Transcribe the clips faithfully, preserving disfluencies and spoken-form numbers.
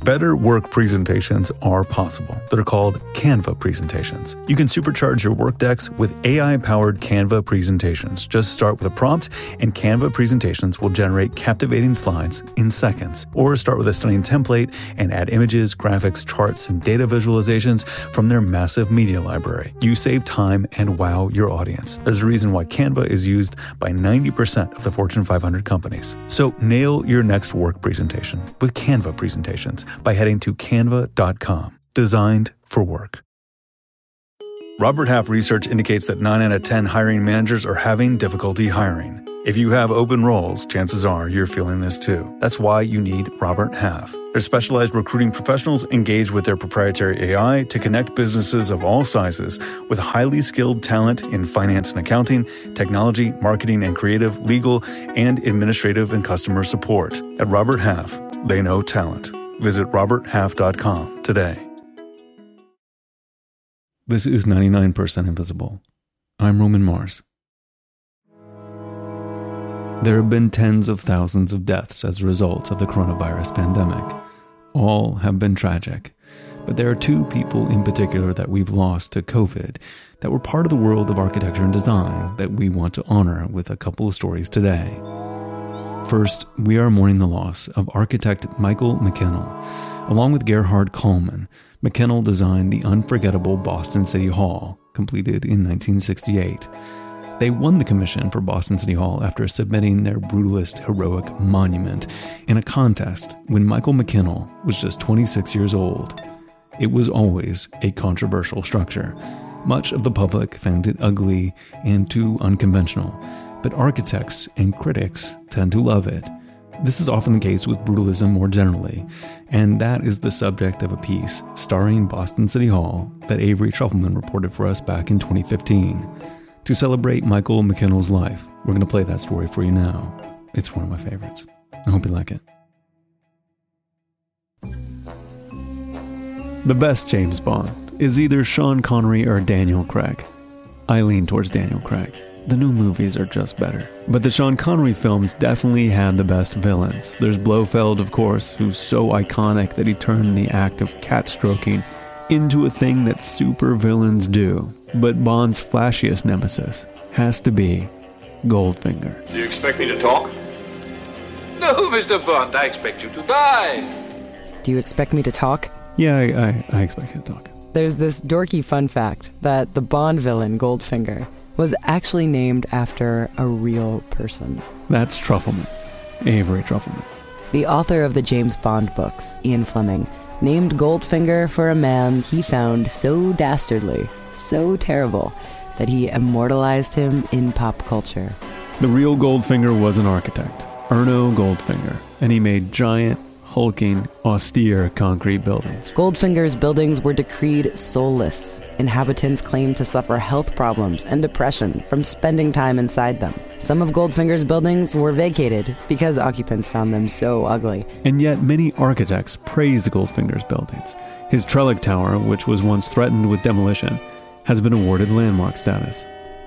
Better work presentations are possible. They're called Canva presentations. You can supercharge your work decks with A I-powered Canva presentations. Just start with a prompt, and Canva presentations will generate captivating slides in seconds. Or start with a stunning template and add images, graphics, charts, and data visualizations from their massive media library. You save time and wow your audience. There's a reason why Canva is used by ninety percent of the Fortune five hundred companies. So nail your next work presentation with Canva presentations by heading to canva dot com. Designed for work. Robert Half research indicates that nine out of ten hiring managers are having difficulty hiring. If you have open roles, chances are you're feeling this too. That's why you need Robert Half. Their specialized recruiting professionals engage with their proprietary A I to connect businesses of all sizes with highly skilled talent in finance and accounting, technology, marketing and creative, legal, and administrative and customer support. At Robert Half, they know talent. Visit robert half dot com today. This is ninety-nine percent Invisible. I'm Roman Mars. There have been tens of thousands of deaths as a result of the coronavirus pandemic. All have been tragic. But there are two people in particular that we've lost to COVID that were part of the world of architecture and design that we want to honor with a couple of stories today. First, we are mourning the loss of architect Michael McKennell. Along with Gerhard Kallman, McKennell designed the unforgettable Boston City Hall, completed in nineteen sixty-eight. They won the commission for Boston City Hall after submitting their brutalist heroic monument in a contest when Michael McKennell was just twenty-six years old. It was always a controversial structure. Much of the public found it ugly and too unconventional, but architects and critics tend to love it. This is often the case with brutalism more generally, and that is the subject of a piece starring Boston City Hall that Avery Trufelman reported for us back in twenty fifteen. To celebrate Michael McKennell's life, we're going to play that story for you now. It's one of my favorites. I hope you like it. The best James Bond is either Sean Connery or Daniel Craig. I lean towards Daniel Craig. The new movies are just better. But the Sean Connery films definitely had the best villains. There's Blofeld, of course, who's so iconic that he turned the act of cat stroking into a thing that super villains do. But Bond's flashiest nemesis has to be Goldfinger. Do you expect me to talk? No, Mister Bond, I expect you to die. Do you expect me to talk? Yeah, I, I, I expect you to talk. There's this dorky fun fact that the Bond villain, Goldfinger, was actually named after a real person. That's Trufelman. Avery Trufelman. The author of the James Bond books, Ian Fleming, named Goldfinger for a man he found so dastardly, so terrible, that he immortalized him in pop culture. The real Goldfinger was an architect, Erno Goldfinger, and he made giant, hulking, austere concrete buildings. Goldfinger's buildings were decreed soulless. Inhabitants claimed to suffer health problems and depression from spending time inside them. Some of Goldfinger's buildings were vacated because occupants found them so ugly. And yet many architects praised Goldfinger's buildings. His Trellick Tower, which was once threatened with demolition, has been awarded landmark status.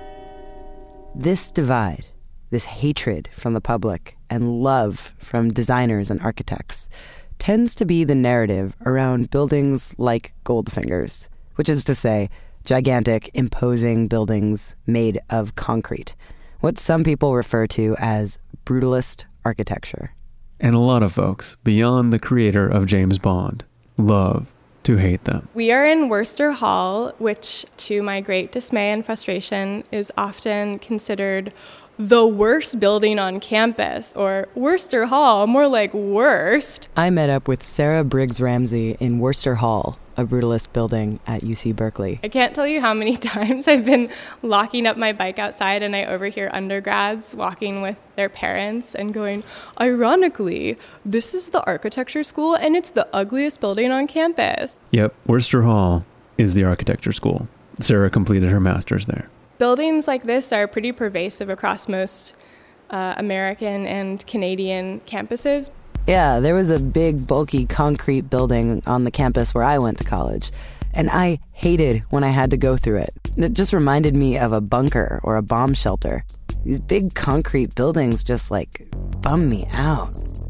This divide, this hatred from the public and love from designers and architects, tends to be the narrative around buildings like Goldfinger's, which is to say, gigantic, imposing buildings made of concrete, what some people refer to as brutalist architecture. And a lot of folks, beyond the creator of James Bond, love to hate them. We are in Worcester Hall, which, to my great dismay and frustration, is often considered the worst building on campus, or Worcester Hall, more like worst. I met up with Sarah Briggs Ramsey in Worcester Hall, a brutalist building at U C Berkeley. I can't tell you how many times I've been locking up my bike outside and I overhear undergrads walking with their parents and going, ironically, this is the architecture school and it's the ugliest building on campus. Yep, Worcester Hall is the architecture school. Sarah completed her master's there. Buildings like this are pretty pervasive across most uh, American and Canadian campuses. Yeah, there was a big, bulky concrete building on the campus where I went to college, and I hated when I had to go through it. It just reminded me of a bunker or a bomb shelter. These big concrete buildings just, like, bum me out.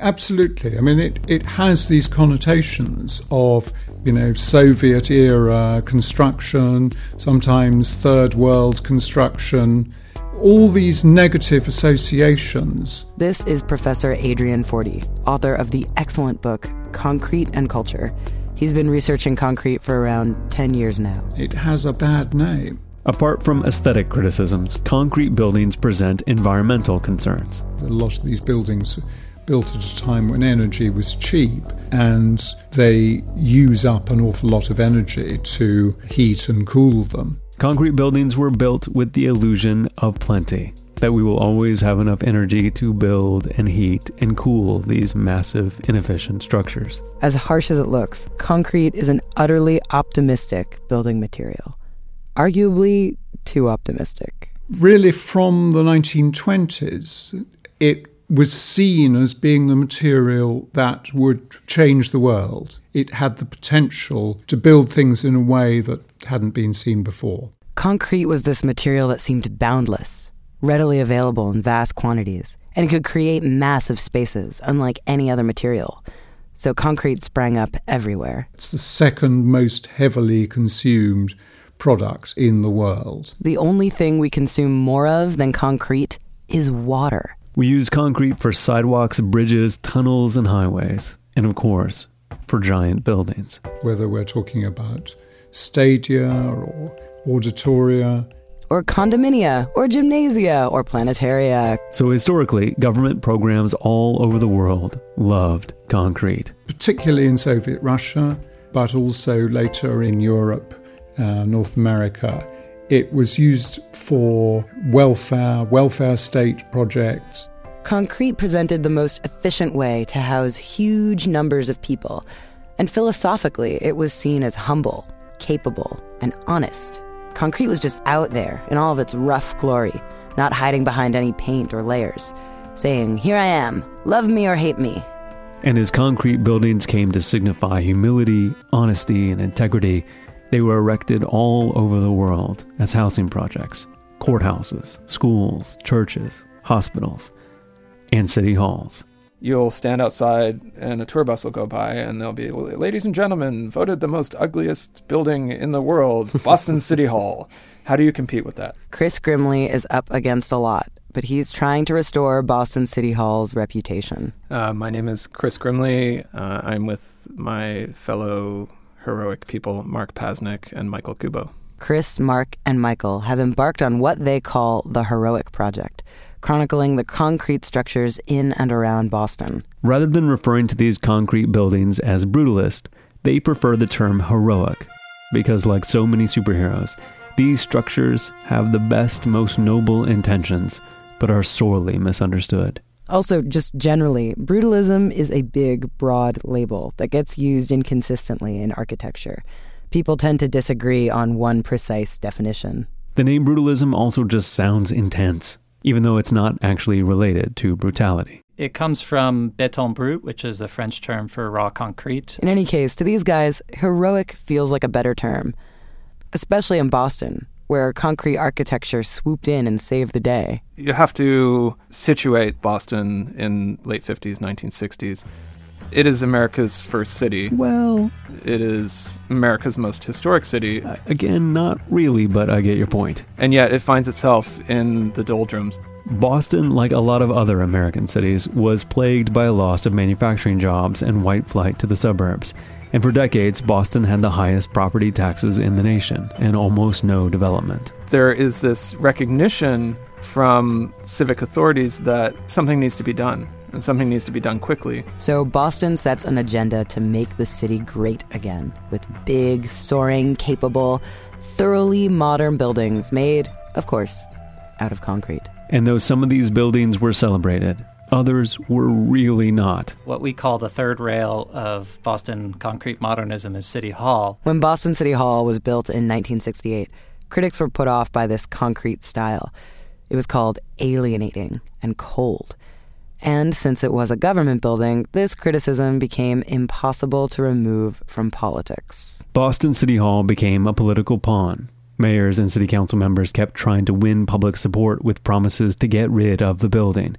Absolutely. I mean, it, it has these connotations of, you know, Soviet-era construction, sometimes third world construction, all these negative associations. This is Professor Adrian Forty, author of the excellent book, Concrete and Culture. He's been researching concrete for around ten years now. It has a bad name. Apart from aesthetic criticisms, concrete buildings present environmental concerns. A lot of these buildings built at a time when energy was cheap, and they use up an awful lot of energy to heat and cool them. Concrete buildings were built with the illusion of plenty, that we will always have enough energy to build and heat and cool these massive, inefficient structures. As harsh as it looks, concrete is an utterly optimistic building material. Arguably too optimistic. Really, from the nineteen twenties, it was seen as being the material that would change the world. It had the potential to build things in a way that hadn't been seen before. Concrete was this material that seemed boundless, readily available in vast quantities, and it could create massive spaces, unlike any other material. So concrete sprang up everywhere. It's the second most heavily consumed product in the world. The only thing we consume more of than concrete is water. We use concrete for sidewalks, bridges, tunnels, and highways. And of course, for giant buildings. Whether we're talking about stadia or auditoria, or condominia, or gymnasia, or planetaria. So historically, government programs all over the world loved concrete. Particularly in Soviet Russia, but also later in Europe, uh, North America. It was used for welfare, welfare state projects. Concrete presented the most efficient way to house huge numbers of people. And philosophically, it was seen as humble, capable, and honest. Concrete was just out there in all of its rough glory, not hiding behind any paint or layers, saying, "Here I am, love me or hate me." And as concrete buildings came to signify humility, honesty, and integrity, they were erected all over the world as housing projects, courthouses, schools, churches, hospitals, and city halls. You'll stand outside and a tour bus will go by and they'll be, "Ladies and gentlemen, voted the most ugliest building in the world, Boston City Hall." How do you compete with that? Chris Grimley is up against a lot, but he's trying to restore Boston City Hall's reputation. Uh, my name is Chris Grimley. Uh, I'm with my fellow heroic people, Mark Pasnick and Michael Kubo. Chris, Mark, and Michael have embarked on what they call the Heroic Project, chronicling the concrete structures in and around Boston. Rather than referring to these concrete buildings as brutalist, they prefer the term heroic, because like so many superheroes, these structures have the best, most noble intentions, but are sorely misunderstood. Also, just generally, brutalism is a big, broad label that gets used inconsistently in architecture. People tend to disagree on one precise definition. The name brutalism also just sounds intense, even though it's not actually related to brutality. It comes from béton brut, which is the French term for raw concrete. In any case, to these guys, heroic feels like a better term, especially in Boston, where concrete architecture swooped in and saved the day. You have to situate Boston in late fifties, nineteen sixties. It is America's first city. Well, it is America's most historic city. Uh, again, not really, but I get your point. And yet it finds itself in the doldrums. Boston, like a lot of other American cities, was plagued by a loss of manufacturing jobs and white flight to the suburbs. And for decades, Boston had the highest property taxes in the nation and almost no development. There is this recognition from civic authorities that something needs to be done, and something needs to be done quickly. So Boston sets an agenda to make the city great again, with big, soaring, capable, thoroughly modern buildings made, of course, out of concrete. And though some of these buildings were celebrated, others were really not. What we call the third rail of Boston concrete modernism is City Hall. When Boston City Hall was built in nineteen sixty-eight, critics were put off by this concrete style. It was called alienating and cold. And since it was a government building, this criticism became impossible to remove from politics. Boston City Hall became a political pawn. Mayors and city council members kept trying to win public support with promises to get rid of the building,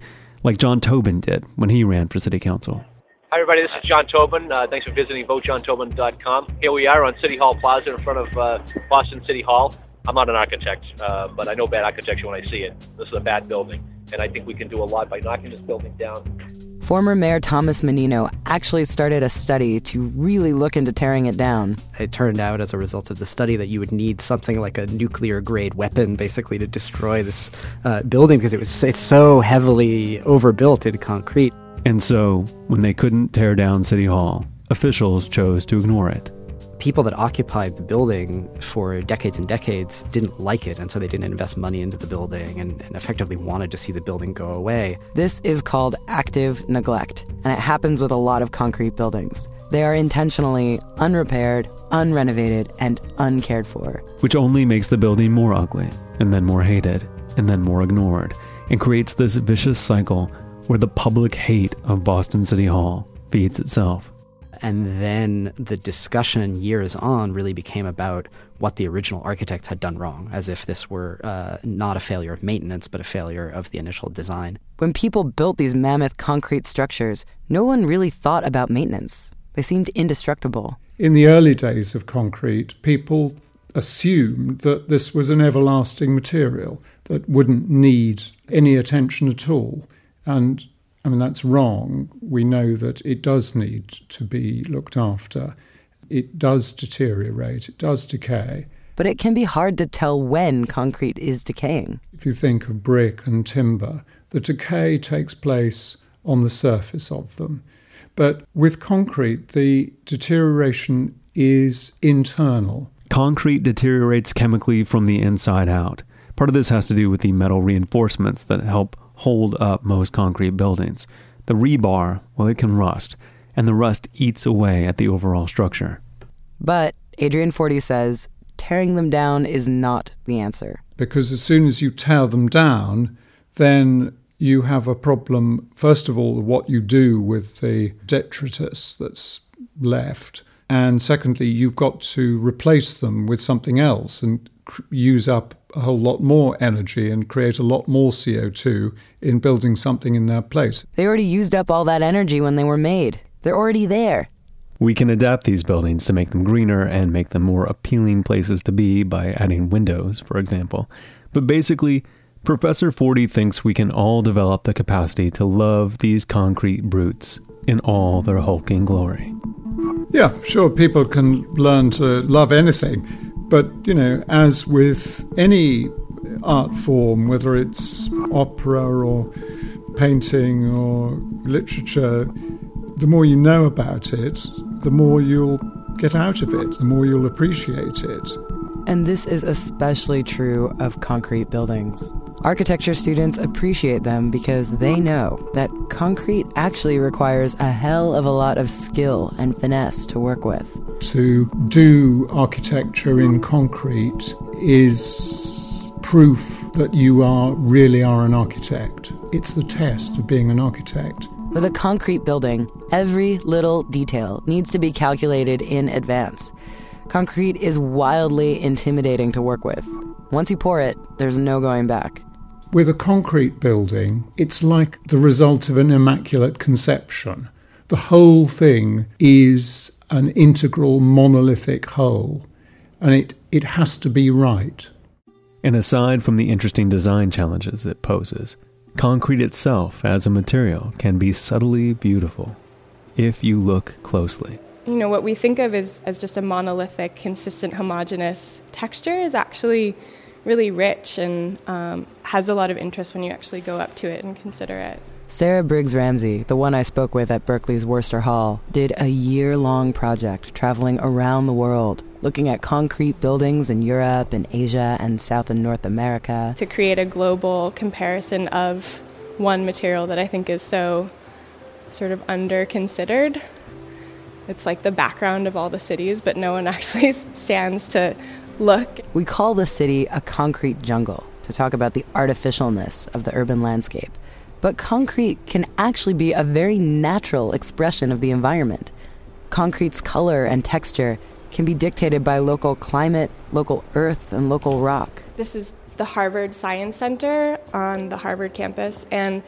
like John Tobin did when he ran for city council. Hi, everybody. This is John Tobin. Uh, thanks for visiting vote john tobin dot com. Here we are on City Hall Plaza in front of uh, Boston City Hall. I'm not an architect, uh, but I know bad architecture when I see it. This is a bad building, and I think we can do a lot by knocking this building down. Former Mayor Thomas Menino actually started a study to really look into tearing it down. It turned out as a result of the study that you would need something like a nuclear-grade weapon, basically, to destroy this uh, building because it was it's so heavily overbuilt in concrete. And so, when they couldn't tear down City Hall, officials chose to ignore it. People that occupied the building for decades and decades didn't like it, and so they didn't invest money into the building and, and effectively wanted to see the building go away. This is called active neglect, and it happens with a lot of concrete buildings. They are intentionally unrepaired, unrenovated, and uncared for. Which only makes the building more ugly, and then more hated, and then more ignored, and creates this vicious cycle where the public hate of Boston City Hall feeds itself. And then the discussion years on really became about what the original architects had done wrong, as if this were uh, not a failure of maintenance, but a failure of the initial design. When people built these mammoth concrete structures, no one really thought about maintenance. They seemed indestructible. In the early days of concrete, people assumed that this was an everlasting material that wouldn't need any attention at all. And I mean, that's wrong. We know that it does need to be looked after. It does deteriorate. It does decay. But it can be hard to tell when concrete is decaying. If you think of brick and timber, the decay takes place on the surface of them. But with concrete, the deterioration is internal. Concrete deteriorates chemically from the inside out. Part of this has to do with the metal reinforcements that help hold up most concrete buildings. The rebar, well, it can rust, and the rust eats away at the overall structure. But Adrian Forty says tearing them down is not the answer. Because as soon as you tear them down, then you have a problem, first of all, what you do with the detritus that's left, and secondly, you've got to replace them with something else and use up a whole lot more energy and create a lot more C O two in building something in their place. They already used up all that energy when they were made. They're already there. We can adapt these buildings to make them greener and make them more appealing places to be by adding windows, for example. But basically, Professor Forty thinks we can all develop the capacity to love these concrete brutes in all their hulking glory. Yeah, sure, people can learn to love anything. But, you know, as with any art form, whether it's opera or painting or literature, the more you know about it, the more you'll get out of it, the more you'll appreciate it. And this is especially true of concrete buildings. Architecture students appreciate them because they know that concrete actually requires a hell of a lot of skill and finesse to work with. To do architecture in concrete is proof that you are really are an architect. It's the test of being an architect. With a concrete building, every little detail needs to be calculated in advance. Concrete is wildly intimidating to work with. Once you pour it, there's no going back. With a concrete building, it's like the result of an immaculate conception. The whole thing is an integral monolithic whole, and it, it has to be right. And aside from the interesting design challenges it poses, concrete itself as a material can be subtly beautiful if you look closely. You know, what we think of as, as just a monolithic, consistent, homogeneous texture is actually really rich and um, has a lot of interest when you actually go up to it and consider it. Sarah Briggs Ramsey, the one I spoke with at Berkeley's Worcester Hall, did a year-long project traveling around the world, looking at concrete buildings in Europe and Asia and South and North America. To create a global comparison of one material that I think is so sort of under-considered. It's like the background of all the cities, but no one actually stands to look. We call the city a concrete jungle to talk about the artificialness of the urban landscape. But concrete can actually be a very natural expression of the environment. Concrete's color and texture can be dictated by local climate, local earth, and local rock. This is the Harvard Science Center on the Harvard campus, and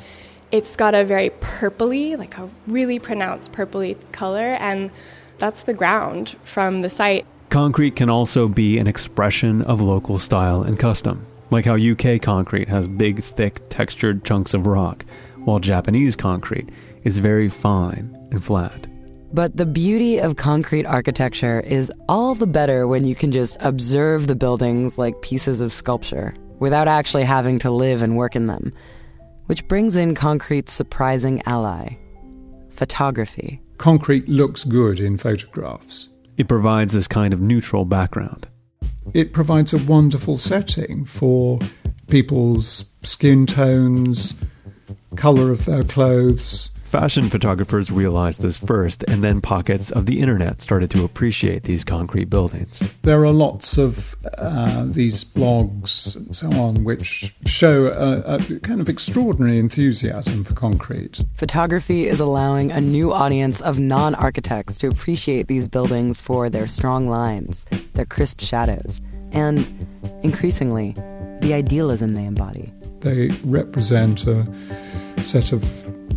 It's got a very purpley, like a really pronounced purpley color, and that's the ground from the site. Concrete can also be an expression of local style and custom, like how U K concrete has big, thick, textured chunks of rock, while Japanese concrete is very fine and flat. But the beauty of concrete architecture is all the better when you can just observe the buildings like pieces of sculpture, without actually having to live and work in them. Which brings in concrete's surprising ally, photography. Concrete looks good in photographs. It provides this kind of neutral background. It provides a wonderful setting for people's skin tones, colour of their clothes. Fashion photographers realized this first, and then pockets of the internet started to appreciate these concrete buildings. There are lots of uh, these blogs and so on which show a, a kind of extraordinary enthusiasm for concrete. Photography is allowing a new audience of non-architects to appreciate these buildings for their strong lines, their crisp shadows, and, increasingly, the idealism they embody. They represent a set of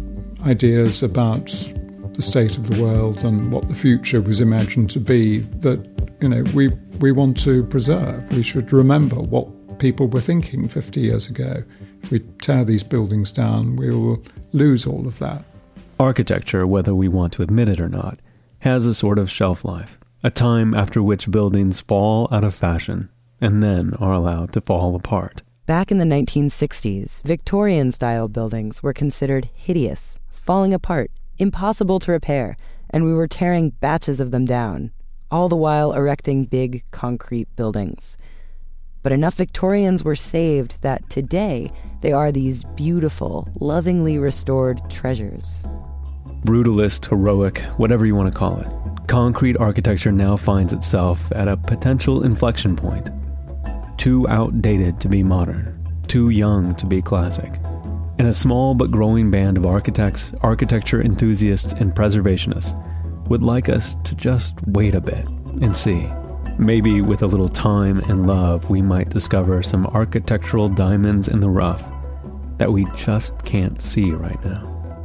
ideas about the state of the world and what the future was imagined to be that, you know, we we want to preserve. We should remember what people were thinking fifty years ago. If we tear these buildings down, we will lose all of that. Architecture, whether we want to admit it or not, has a sort of shelf life, a time after which buildings fall out of fashion and then are allowed to fall apart. Back in the nineteen sixties, Victorian-style buildings were considered hideous, falling apart, impossible to repair, and we were tearing batches of them down, all the while erecting big concrete buildings. But enough Victorians were saved that today they are these beautiful, lovingly restored treasures. Brutalist, heroic, whatever you want to call it, concrete architecture now finds itself at a potential inflection point. Too outdated to be modern, too young to be classic. And a small but growing band of architects, architecture enthusiasts, and preservationists would like us to just wait a bit and see. Maybe with a little time and love, we might discover some architectural diamonds in the rough that we just can't see right now.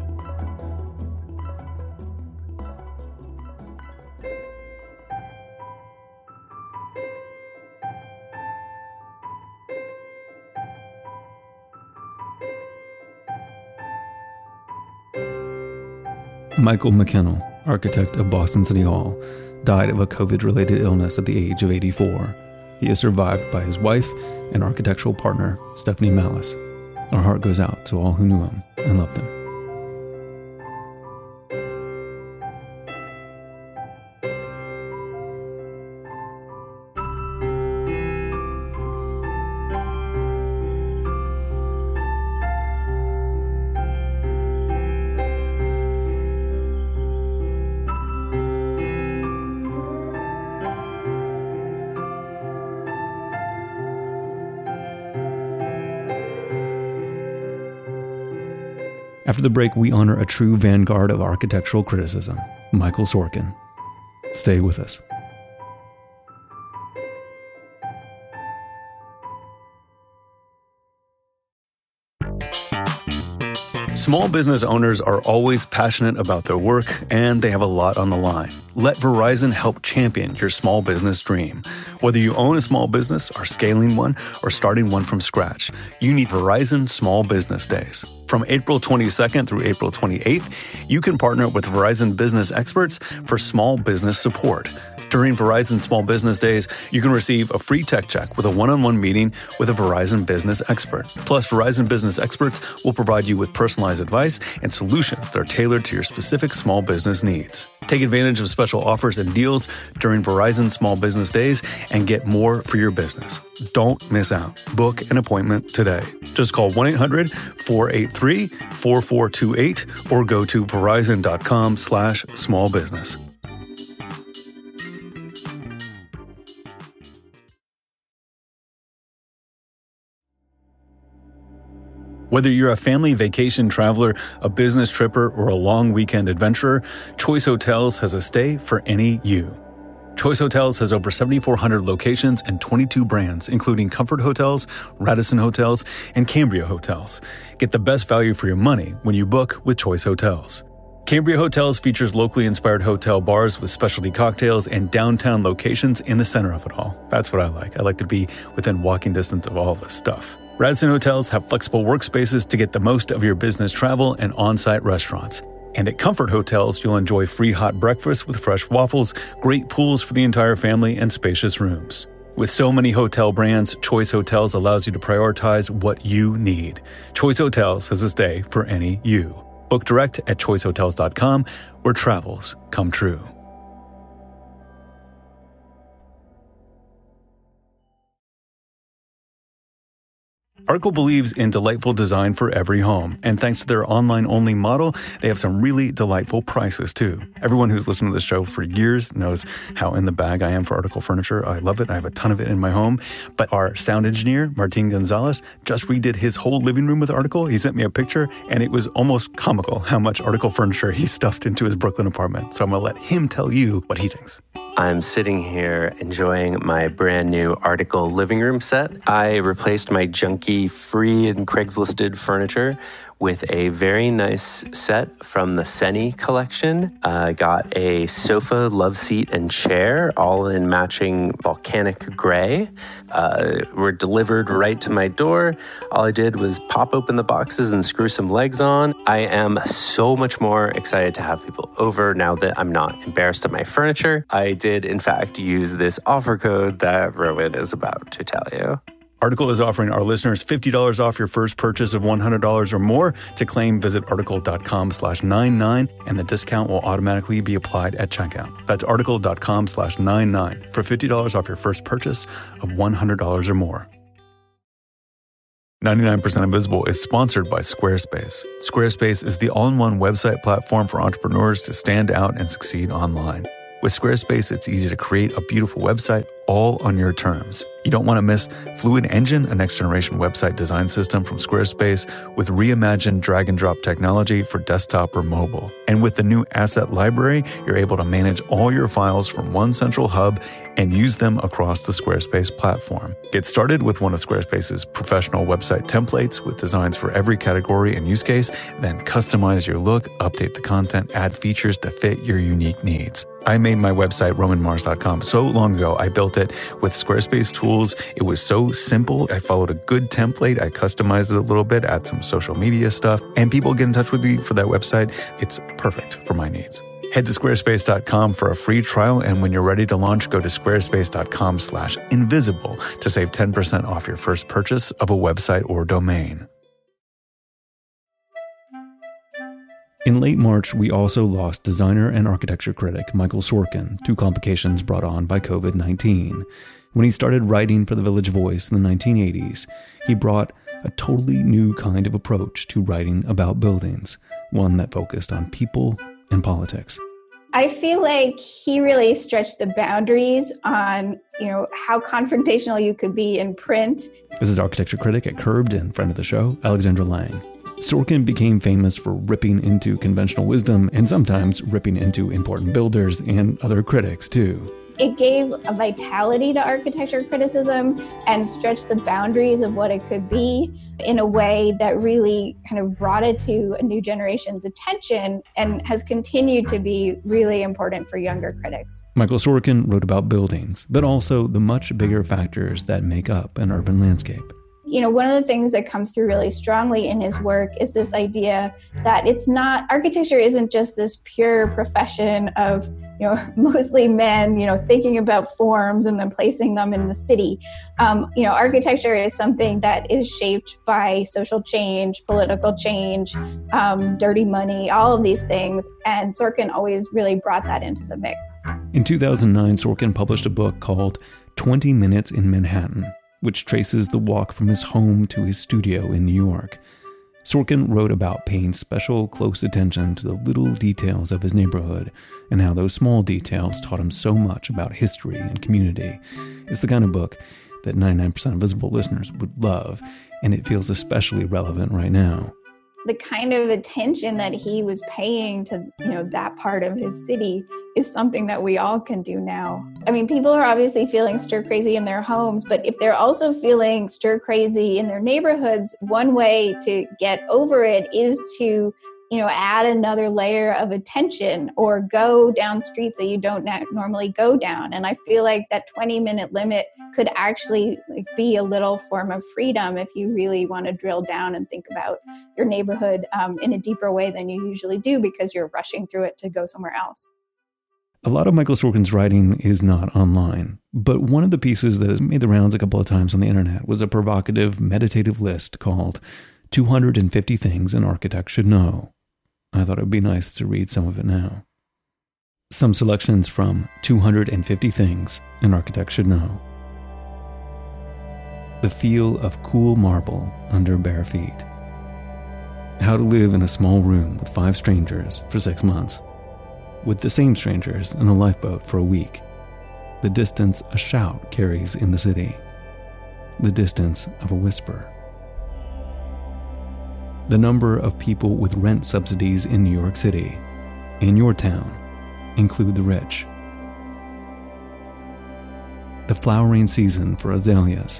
Michael McKennell, architect of Boston City Hall, died of a COVID-related illness at the age of eighty-four. He is survived by his wife and architectural partner, Stephanie Malice. Our heart goes out to all who knew him and loved him. After the break, we honor a true vanguard of architectural criticism, Michael Sorkin. Stay with us. Small business owners are always passionate about their work, and they have a lot on the line. Let Verizon help champion your small business dream. Whether you own a small business, are scaling one, or starting one from scratch, you need Verizon Small Business Days. From April twenty-second through April twenty-eighth, you can partner with Verizon business experts for small business support. During Verizon Small Business Days, you can receive a free tech check with a one-on-one meeting with a Verizon business expert. Plus, Verizon business experts will provide you with personalized advice and solutions that are tailored to your specific small business needs. Take advantage of special offers and deals during Verizon Small Business Days and get more for your business. Don't miss out. Book an appointment today. Just call one eight hundred four eight three four four two eight or go to verizon.com slash small business. Whether you're a family vacation traveler, a business tripper, or a long weekend adventurer, Choice Hotels has a stay for any you. Choice Hotels has over seventy-four hundred locations and twenty-two brands, including Comfort Hotels, Radisson Hotels, and Cambria Hotels. Get the best value for your money when you book with Choice Hotels. Cambria Hotels features locally inspired hotel bars with specialty cocktails and downtown locations in the center of it all. That's what I like. I like to be within walking distance of all this stuff. Radisson Hotels have flexible workspaces to get the most of your business travel and on-site restaurants. And at Comfort Hotels, you'll enjoy free hot breakfast with fresh waffles, great pools for the entire family, and spacious rooms. With so many hotel brands, Choice Hotels allows you to prioritize what you need. Choice Hotels has a stay for any you. Book direct at choice hotels dot com, where travels come true. Article believes in delightful design for every home, and thanks to their online-only model, they have some really delightful prices, too. Everyone who's listened to this show for years knows how in the bag I am for Article furniture. I love it. I have a ton of it in my home. But our sound engineer, Martin Gonzalez, just redid his whole living room with Article. He sent me a picture, and it was almost comical how much Article furniture he stuffed into his Brooklyn apartment. So I'm going to let him tell you what he thinks. I'm sitting here enjoying my brand new Article living room set. I replaced my junky free and Craigslisted furniture with a very nice set from the Seni collection. I uh, got a sofa, love seat, and chair, all in matching volcanic gray. Uh, were delivered right to my door. All I did was pop open the boxes and screw some legs on. I am so much more excited to have people over now that I'm not embarrassed of my furniture. I did, in fact, use this offer code that Rowan is about to tell you. Article is offering our listeners fifty dollars off your first purchase of one hundred dollars or more. To claim, visit article.com slash 99, and the discount will automatically be applied at checkout. That's article.com slash 99 for fifty dollars off your first purchase of one hundred dollars or more. ninety-nine percent Invisible is sponsored by Squarespace. Squarespace is the all-in-one website platform for entrepreneurs to stand out and succeed online. With Squarespace, it's easy to create a beautiful website all on your terms. You don't want to miss Fluid Engine, a next-generation website design system from Squarespace with reimagined drag-and-drop technology for desktop or mobile. And with the new Asset Library, you're able to manage all your files from one central hub and use them across the Squarespace platform. Get started with one of Squarespace's professional website templates with designs for every category and use case, then customize your look, update the content, add features to fit your unique needs. I made my website, roman mars dot com, so long ago. I built it with Squarespace tools. It was so simple. I followed a good template. I customized it a little bit, add some social media stuff, and people get in touch with me for that website. It's perfect for my needs. Head to squarespace dot com for a free trial, and when you're ready to launch, go to squarespace.com slash invisible to save ten percent off your first purchase of a website or domain. In late March, we also lost designer and architecture critic Michael Sorkin to complications brought on by covid nineteen. When he started writing for The Village Voice in the nineteen eighties, he brought a totally new kind of approach to writing about buildings, one that focused on people and politics. I feel like he really stretched the boundaries on, you know, how confrontational you could be in print. This is architecture critic at Curbed and friend of the show, Alexandra Lang. Sorkin became famous for ripping into conventional wisdom and sometimes ripping into important builders and other critics, too. It gave a vitality to architecture criticism and stretched the boundaries of what it could be in a way that really kind of brought it to a new generation's attention and has continued to be really important for younger critics. Michael Sorkin wrote about buildings, but also the much bigger factors that make up an urban landscape. You know, one of the things that comes through really strongly in his work is this idea that it's not, architecture isn't just this pure profession of, you know, mostly men, you know, thinking about forms and then placing them in the city. Um, you know, architecture is something that is shaped by social change, political change, um, dirty money, all of these things. And Sorkin always really brought that into the mix. In two thousand nine, Sorkin published a book called twenty minutes in Manhattan, which traces the walk from his home to his studio in New York. Sorkin wrote about paying special close attention to the little details of his neighborhood and how those small details taught him so much about history and community. It's the kind of book that ninety-nine percent of Visible listeners would love, and it feels especially relevant right now. the kind of attention that he was paying to, you know, that part of his city is something that we all can do now. I mean, people are obviously feeling stir crazy in their homes, but if they're also feeling stir crazy in their neighborhoods, one way to get over it is to, you know, add another layer of attention or go down streets that you don't na- normally go down. And I feel like that twenty minute limit could actually like, be a little form of freedom if you really want to drill down and think about your neighborhood um, in a deeper way than you usually do because you're rushing through it to go somewhere else. A lot of Michael Sorkin's writing is not online, but one of the pieces that has made the rounds a couple of times on the internet was a provocative, meditative list called two hundred fifty Things an Architect Should Know. I thought it would be nice to read some of it now. Some selections from two hundred fifty Things an Architect Should Know. The feel of cool marble under bare feet. How to live in a small room with five strangers for six months. With the same strangers in a lifeboat for a week. The distance a shout carries in the city. The distance of a whisper. The number of people with rent subsidies in New York City, in your town, include the rich. The flowering season for azaleas.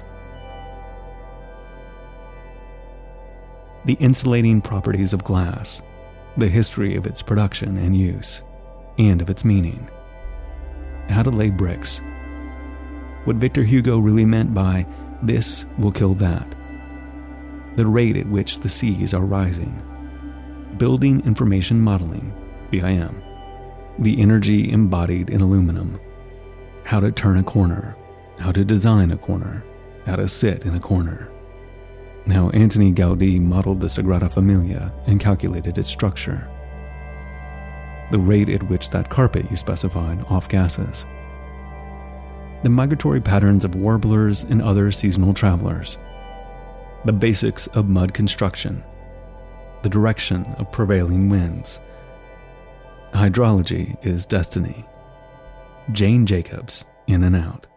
The insulating properties of glass, the history of its production and use, and of its meaning. How to lay bricks. What Victor Hugo really meant by "this will kill that." The rate at which the seas are rising. Building Information Modeling, B I M. The energy embodied in aluminum. How to turn a corner. How to design a corner. How to sit in a corner. How Antoni Gaudí modeled the Sagrada Familia and calculated its structure. The rate at which that carpet you specified off-gases. The migratory patterns of warblers and other seasonal travelers. The basics of mud construction. The direction of prevailing winds. Hydrology is destiny. Jane Jacobs, In and Out.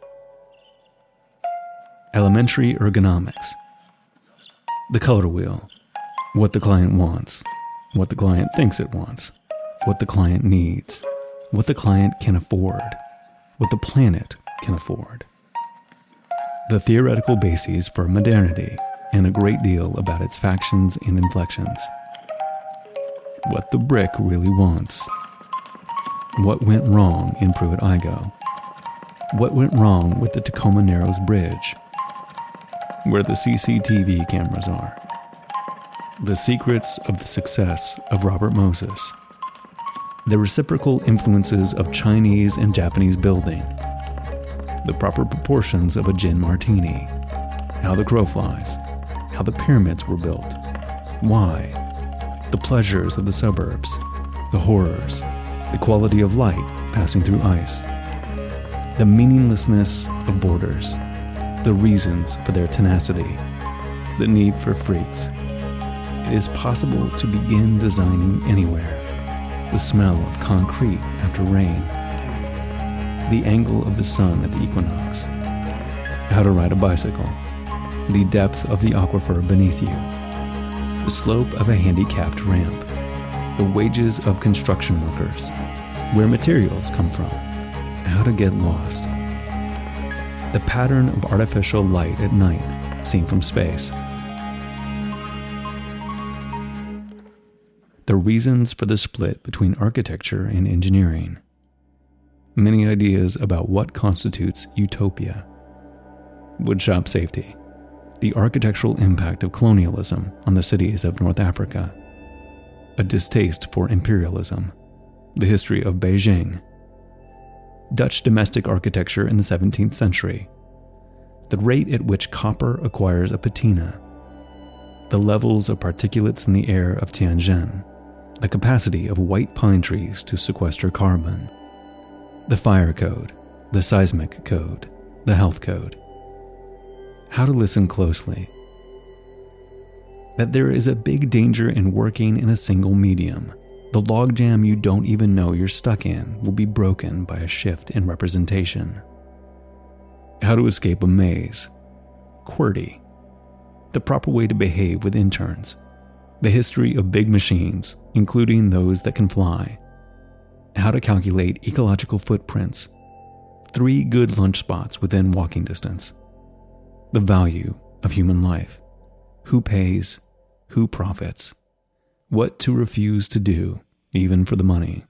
Elementary ergonomics. The color wheel. What the client wants. What the client thinks it wants. What the client needs. What the client can afford. What the planet can afford. The theoretical bases for modernity, and a great deal about its factions and inflections. What the brick really wants. What went wrong in Pruitt-Igoe. What went wrong with the Tacoma Narrows Bridge. Where the C C T V cameras are. The secrets of the success of Robert Moses. The reciprocal influences of Chinese and Japanese building. The proper proportions of a gin martini. How the crow flies. How the pyramids were built. Why. The pleasures of the suburbs. The horrors. The quality of light passing through ice. The meaninglessness of borders. The reasons for their tenacity. The need for freaks. It is possible to begin designing anywhere. The smell of concrete after rain. The angle of the sun at the equinox. How to ride a bicycle. The depth of the aquifer beneath you. The slope of a handicapped ramp. The wages of construction workers. Where materials come from. How to get lost. The pattern of artificial light at night, seen from space. The reasons for the split between architecture and engineering. Many ideas about what constitutes utopia. Woodshop safety. The architectural impact of colonialism on the cities of North Africa. A distaste for imperialism. The history of Beijing. Dutch domestic architecture in the seventeenth century. The rate at which copper acquires a patina. The levels of particulates in the air of Tianjin. The capacity of white pine trees to sequester carbon. The fire code. The seismic code. The health code. How to listen closely. That there is a big danger in working in a single medium. The logjam you don't even know you're stuck in will be broken by a shift in representation. How to escape a maze. QWERTY. The proper way to behave with interns. the history of big machines, including those that can fly, how to calculate ecological footprints, three good lunch spots within walking distance, the value of human life, who pays, who profits, what to refuse to do, even for the money,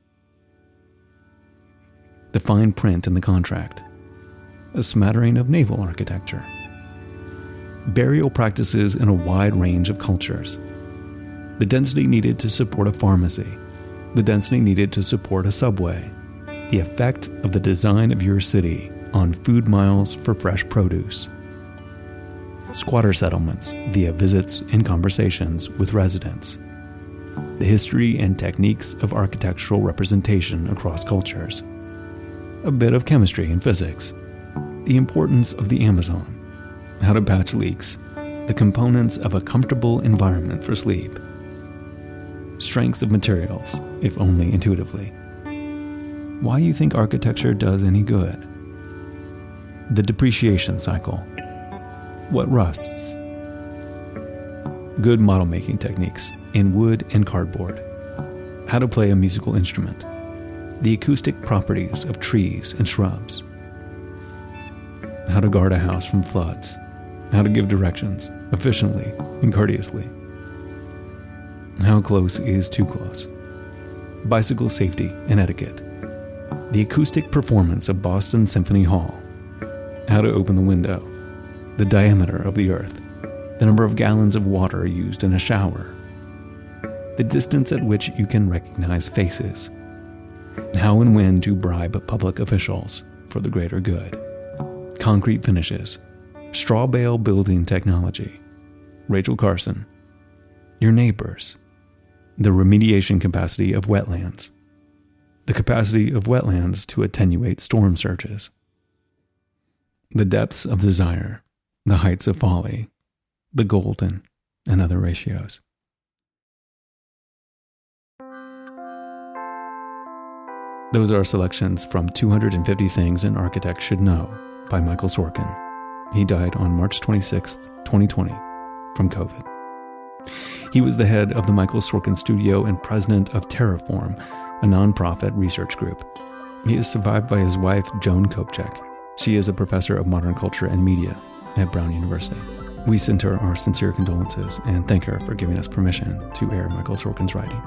the fine print in the contract, a smattering of naval architecture, burial practices in a wide range of cultures, the density needed to support a pharmacy, the density needed to support a subway, the effect of the design of your city on food miles for fresh produce, squatter settlements via visits and conversations with residents, the history and techniques of architectural representation across cultures, a bit of chemistry and physics, the importance of the Amazon, how to patch leaks, the components of a comfortable environment for sleep, strengths of materials, if only intuitively, why you think architecture does any good, the depreciation cycle, what rusts, good model making techniques in wood and cardboard, how to play a musical instrument, the acoustic properties of trees and shrubs, how to guard a house from floods, how to give directions efficiently and courteously, how close is too close, bicycle safety and etiquette, the acoustic performance of Boston Symphony Hall, how to open the window, the diameter of the earth, the number of gallons of water used in a shower, the distance at which you can recognize faces, how and when to bribe public officials for the greater good, concrete finishes, straw bale building technology, Rachel Carson, your neighbors, the remediation capacity of wetlands, the capacity of wetlands to attenuate storm surges, the depths of desire, the heights of folly, the golden and other ratios. Those are selections from two hundred fifty Things an Architect Should Know by Michael Sorkin. He died on March twenty-sixth, twenty twenty, from COVID. He was the head of the Michael Sorkin Studio and president of Terraform, a nonprofit research group. He is survived by his wife, Joan Kopchak. She is a professor of modern culture and media at Brown University. We send her our sincere condolences and thank her for giving us permission to air Michael Sorkin's writing.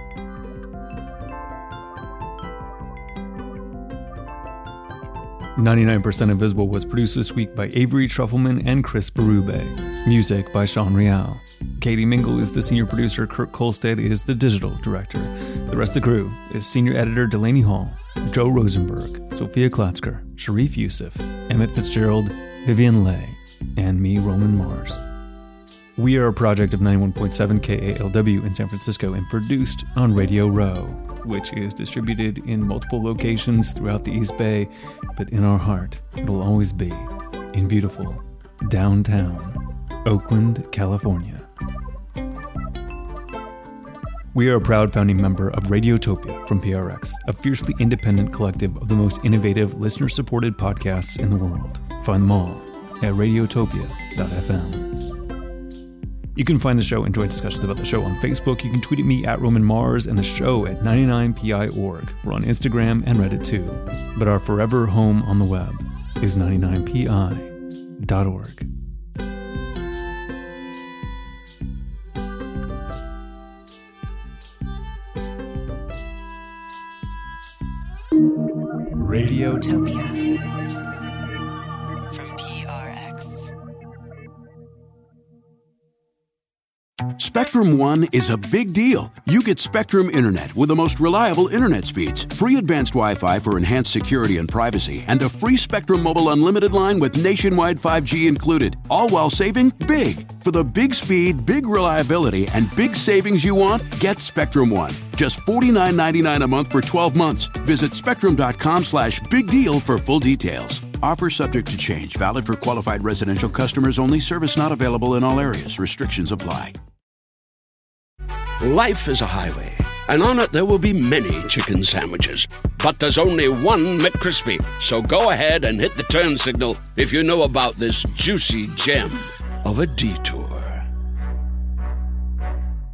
ninety-nine percent Invisible was produced this week by Avery Trufelman and Chris Berube. Music by Sean Real. Katie Mingle is the senior producer. Kirk Kolstad is the digital director. The rest of the crew is senior editor Delaney Hall, Joe Rosenberg, Sophia Klatzker, Sharif Youssef, Emmett Fitzgerald, Vivian Leigh, and me, Roman Mars. We are a project of ninety-one point seven K A L W in San Francisco and produced on Radio Row, which is distributed in multiple locations throughout the East Bay, but in our heart, it'll always be in beautiful downtown Oakland, California. We are a proud founding member of Radiotopia from P R X, a fiercely independent collective of the most innovative, listener-supported podcasts in the world. Find them all at radiotopia dot f m. You can find the show and join discussions about the show on Facebook. You can tweet at me at Roman Mars and the show at ninety-nine P I dot org. We're on Instagram and Reddit too. But our forever home on the web is ninety-nine P I dot org. Radiotopia from P R X. Spectrum One is a big deal. You get Spectrum Internet with the most reliable internet speeds, free advanced Wi-Fi for enhanced security and privacy, and a free Spectrum Mobile Unlimited line with nationwide five G included, all while saving big. For the big speed, big reliability, and big savings you want, get Spectrum One. Just forty-nine ninety-nine a month for twelve months. Visit spectrum.com slash big deal for full details. Offer subject to change. Valid for qualified residential customers only. Service not available in all areas. Restrictions apply. Life is a highway, and on it there will be many chicken sandwiches. But there's only one McCrispy. So go ahead and hit the turn signal if you know about this juicy gem of a detour.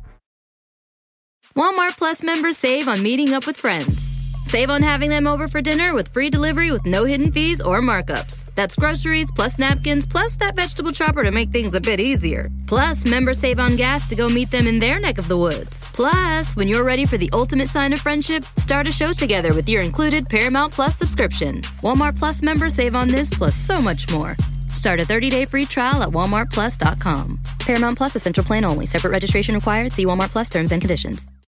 Plus members save on meeting up with friends. Save on having them over for dinner with free delivery with no hidden fees or markups. That's groceries, plus napkins, plus that vegetable chopper to make things a bit easier. Plus, members save on gas to go meet them in their neck of the woods. Plus, when you're ready for the ultimate sign of friendship, start a show together with your included Paramount Plus subscription. Walmart Plus members save on this plus so much more. Start a thirty-day free trial at walmart plus dot com. Paramount Plus Essential Plan only. Separate registration required. See Walmart Plus terms and conditions.